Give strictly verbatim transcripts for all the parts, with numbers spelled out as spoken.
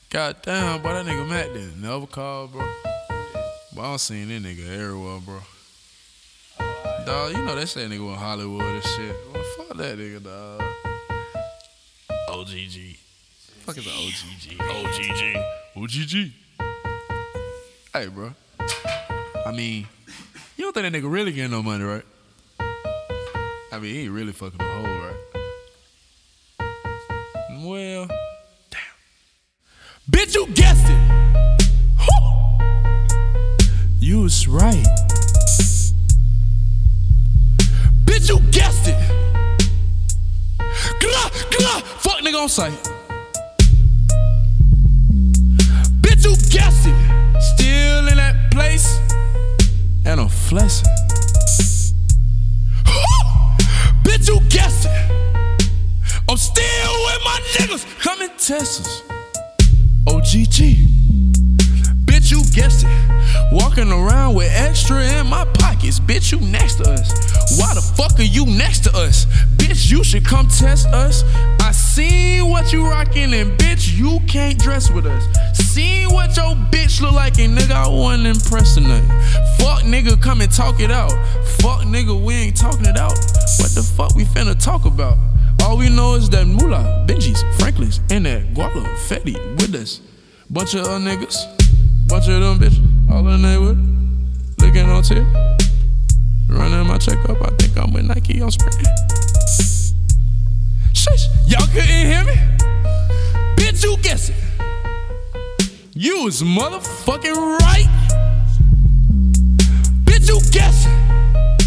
God damn, boy, that nigga Matt didn't never call, bro. But I don't seen that nigga everywhere, bro. Dog, you know they say nigga in Hollywood and shit. Well, fuck that nigga, dog. O G G. Fuck is an O G G? O G G. O G G. Hey, bro. I mean, you don't think that nigga really getting no money, right? I mean, he ain't really fucking a hoe, right? Well, damn. Bitch, you guessed it. Woo! You was right. Bitch, you guessed it. Glah, glah. Fuck nigga on sight. Bitch, you guessed it. Still in that place. And I'm flexing. Bitch, you guessed it. I'm still with my niggas. Come and test us. O G G. Bitch, you guessed it. Walking around with extra in my pockets. Bitch, you next to us. Why the fuck are you next to us? Bitch, you should come test us. I seen what you rockin' and bitch, you can't dress with us. Seen what your bitch look like and nigga, I wasn't impressed or nothing. Fuck nigga, come and talk it out. Fuck nigga, we ain't talking it out. What the fuck we finna talk about? All we know is that Moolah, Benjis, Franklin's, and that Guala, Fetty with us. Bunch of other niggas, bunch of them bitches, all in there with licking on tip. Running my checkup, I think I'm with Nike on spring. Shush, y'all couldn't hear me? Bitch, you guess it. You was motherfucking right. Bitch, you guess it.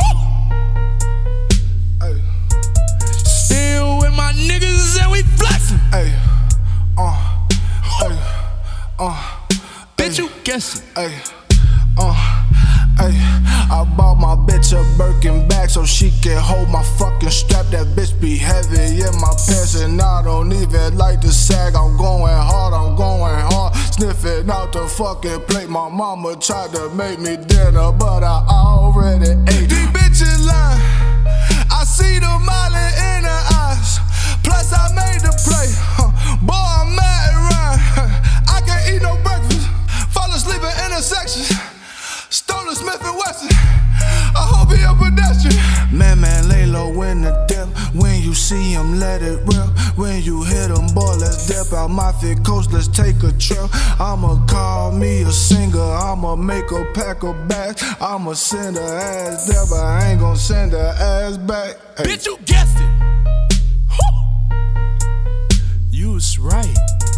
Hey. Still with my niggas and we flexing. Hey, uh, hey, uh, bitch, you guess it. Hey, uh. Ay, I bought my bitch a Birkin bag so she can hold my fucking strap. That bitch be heavy in my pants and I don't even like to sag. I'm going hard, I'm going hard, sniffing out the fucking plate. My mama tried to make me dinner, but I already ate. These bitches lying, I see the molly in her eyes. Plus I made the play, huh. Boy I'm mad at Ryan. I can't eat no breakfast, fall asleep in intersections. Stolen Smith and Wesson, I hope he a pedestrian. Man, man, lay low in the dip. When you see him, let it rip. When you hit him, boy, let's dip out my fit coast, let's take a trip. I'ma call me a singer, I'ma make her pack a bag. I'ma send her ass there, but I ain't gon' send her ass back. Hey. Bitch, you guessed it. Woo! You was right.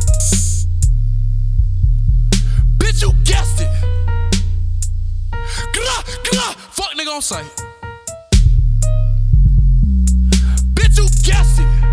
Bitch, you guessed it. Glah, glah, fuck nigga on sight. Bitch, you guessed it.